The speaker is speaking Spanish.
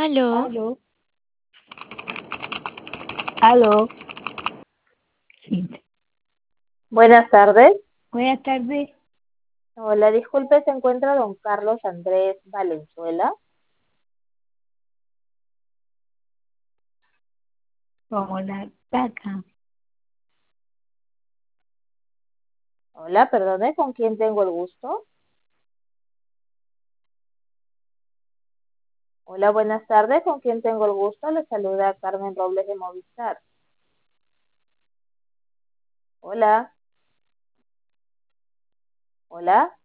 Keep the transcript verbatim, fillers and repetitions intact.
Aló, Aló, aló. Sí. Buenas tardes. Buenas tardes. Hola, disculpe, ¿se encuentra don Carlos Andrés Valenzuela? Como la taca. Hola, perdone, ¿con quién tengo el gusto? Hola, buenas tardes, ¿con quién tengo el gusto? Le saluda Carmen Robles de Movistar. Hola. Hola.